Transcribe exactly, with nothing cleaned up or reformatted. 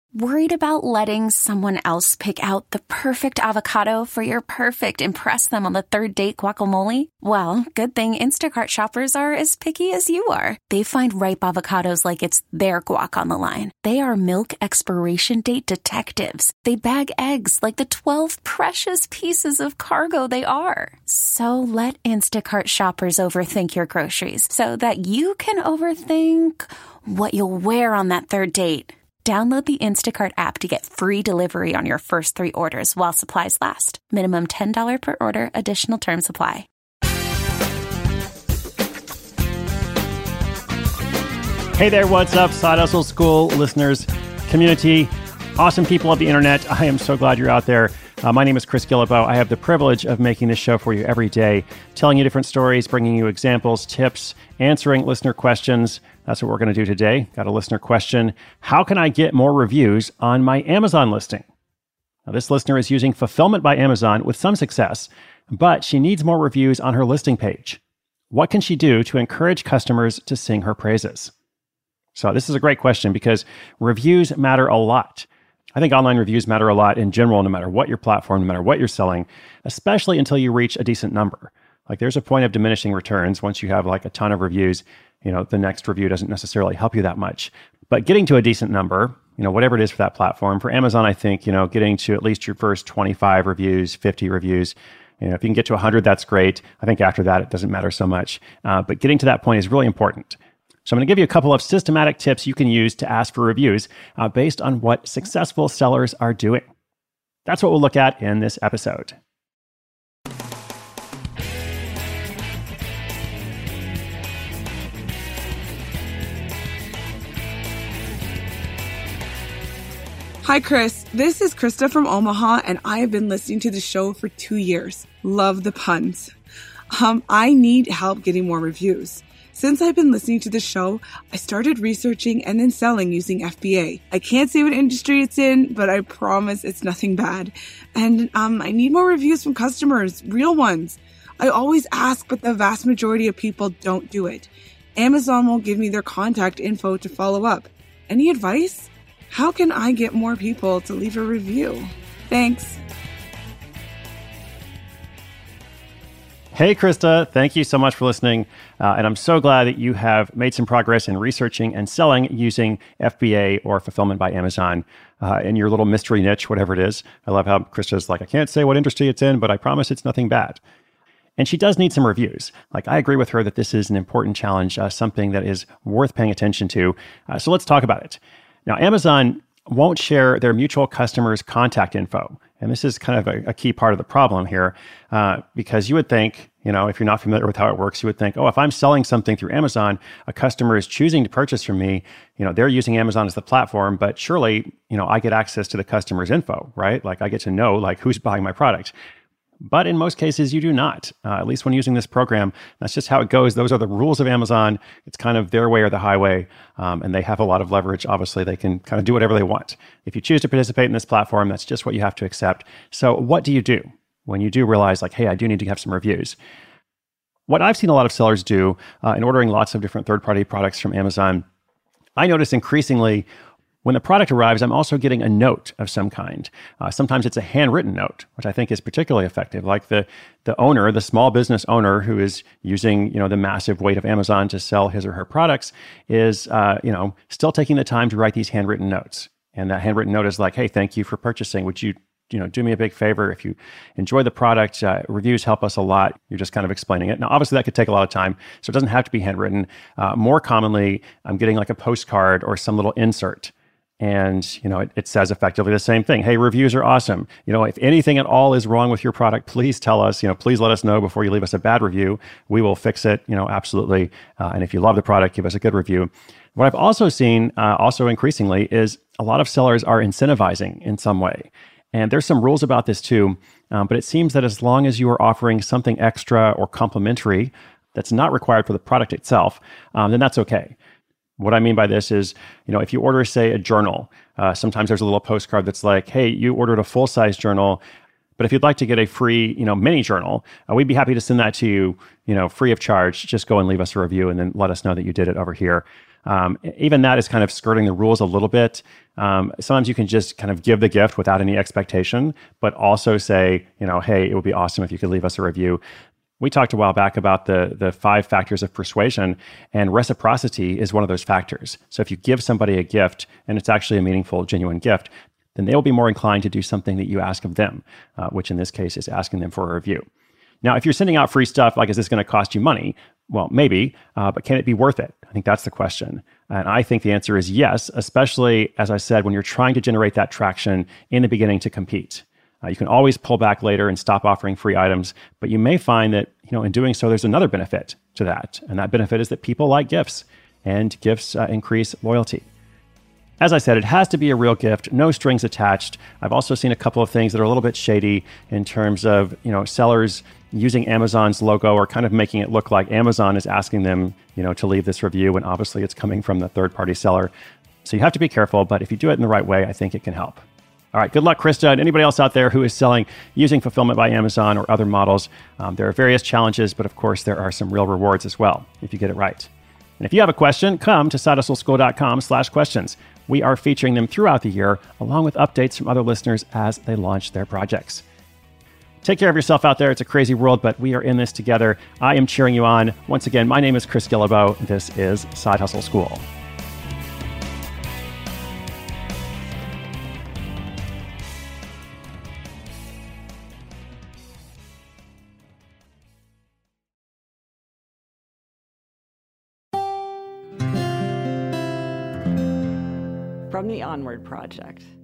Worried about letting someone else pick out the perfect avocado for your perfect impress them on the third date guacamole? Well, good thing Instacart shoppers are as picky as you are. They find ripe avocados like it's their guac on the line. They are milk expiration date detectives. They bag eggs like the twelve precious pieces of cargo they are. So let Instacart shoppers overthink your groceries so that you can overthink what you'll wear on that third date. Download the Instacart app to get free delivery on your first three orders while supplies last. Minimum ten dollars per order. Additional terms apply. Hey there, what's up, Side Hustle School listeners, community, awesome people of the internet. I am so glad you're out there. Uh, my name is Chris Guillebeau. I have the privilege of making this show for you every day, telling you different stories, bringing you examples, tips, answering listener questions. That's what we're going to do today. Got a listener question. How can I get more reviews on my Amazon listing? Now, this listener is using Fulfillment by Amazon with some success, but she needs more reviews on her listing page. What can she do to encourage customers to sing her praises? So this is a great question because reviews matter a lot. I think online reviews matter a lot in general, no matter what your platform, no matter what you're selling, especially until you reach a decent number. Like there's a point of diminishing returns. Once you have like a ton of reviews, you know, the next review doesn't necessarily help you that much. But getting to a decent number, you know, whatever it is for that platform, for Amazon, I think, you know, getting to at least your first twenty-five reviews, fifty reviews, you know, if you can get to one hundred, that's great. I think after that, it doesn't matter so much. Uh, but getting to that point is really important. So I'm going to give you a couple of systematic tips you can use to ask for reviews uh, based on what successful sellers are doing. That's what we'll look at in this episode. Hi, Chris. This is Krista from Omaha, and I have been listening to the show for two years. Love the puns. Um, I need help getting more reviews. Since I've been listening to the show, I started researching and then selling using F B A. I can't say what industry it's in, but I promise it's nothing bad. And um, I need more reviews from customers, real ones. I always ask, but the vast majority of people don't do it. Amazon won't give me their contact info to follow up. Any advice? How can I get more people to leave a review? Thanks. Hey, Krista, thank you so much for listening. Uh, and I'm so glad that you have made some progress in researching and selling using F B A or Fulfillment by Amazon uh, in your little mystery niche, whatever it is. I love how Krista's like, I can't say what industry it's in, but I promise it's nothing bad. And she does need some reviews. Like, I agree with her that this is an important challenge, uh, something that is worth paying attention to. Uh, so let's talk about it. Now, Amazon won't share their mutual customers' contact info. And this is kind of a, a key part of the problem here, uh, because you would think, you know, if you're not familiar with how it works, you would think, oh, if I'm selling something through Amazon, a customer is choosing to purchase from me, you know, they're using Amazon as the platform, but surely, you know, I get access to the customer's info, right? Like I get to know like who's buying my product. But in most cases, you do not, uh, at least when using this program. That's just how it goes. Those are the rules of Amazon. It's kind of their way or the highway. Um, and they have a lot of leverage. Obviously, they can kind of do whatever they want. If you choose to participate in this platform, that's just what you have to accept. So what do you do when you do realize like, hey, I do need to have some reviews? What I've seen a lot of sellers do uh, in ordering lots of different third-party products from Amazon, I notice increasingly when the product arrives, I'm also getting a note of some kind. Uh, sometimes it's a handwritten note, which I think is particularly effective. Like the the owner, the small business owner who is using, you know, the massive weight of Amazon to sell his or her products is, uh, you know, still taking the time to write these handwritten notes. And that handwritten note is like, hey, thank you for purchasing. Would you, you know, do me a big favor? If you enjoy the product, uh, reviews help us a lot. You're just kind of explaining it. Now, obviously that could take a lot of time, so it doesn't have to be handwritten. Uh, more commonly, I'm getting like a postcard or some little insert. And, you know, it, it says effectively the same thing. Hey, reviews are awesome. You know, if anything at all is wrong with your product, please tell us, you know, please let us know before you leave us a bad review. We will fix it, you know, absolutely. Uh, and if you love the product, give us a good review. What I've also seen, uh, also increasingly, is a lot of sellers are incentivizing in some way. And there's some rules about this too. Um, but it seems that as long as you are offering something extra or complimentary that's not required for the product itself, um, then that's okay. What I mean by this is, you know, if you order, say, a journal, uh, sometimes there's a little postcard that's like, hey, you ordered a full-size journal, but if you'd like to get a free, you know, mini journal, uh, we'd be happy to send that to you, you know, free of charge. Just go and leave us a review and then let us know that you did it over here. Um, even that is kind of skirting the rules a little bit. Um, sometimes you can just kind of give the gift without any expectation, but also say, you know, hey, it would be awesome if you could leave us a review. We talked a while back about the, the five factors of persuasion, and reciprocity is one of those factors. So if you give somebody a gift and it's actually a meaningful, genuine gift, then they'll be more inclined to do something that you ask of them, uh, which in this case is asking them for a review. Now, if you're sending out free stuff, like, is this going to cost you money? Well, maybe, uh, but can it be worth it? I think that's the question. And I think the answer is yes, especially, as I said, when you're trying to generate that traction in the beginning to compete. Uh, you can always pull back later and stop offering free items, but you may find that, you know, in doing so, there's another benefit to that. And that benefit is that people like gifts, and gifts uh, increase loyalty. As I said, it has to be a real gift, no strings attached. I've also seen a couple of things that are a little bit shady in terms of, you know, sellers using Amazon's logo or kind of making it look like Amazon is asking them, you know, to leave this review, when obviously it's coming from the third-party seller. So you have to be careful, but if you do it in the right way, I think it can help. All right, good luck, Krista, and anybody else out there who is selling using Fulfillment by Amazon or other models. Um, there are various challenges, but of course, there are some real rewards as well if you get it right. And if you have a question, come to sidehustleschool.com slash questions. We are featuring them throughout the year, along with updates from other listeners as they launch their projects. Take care of yourself out there. It's a crazy world, but we are in this together. I am cheering you on. Once again, my name is Chris Guillebeau. This is Side Hustle School. From the Onward Project.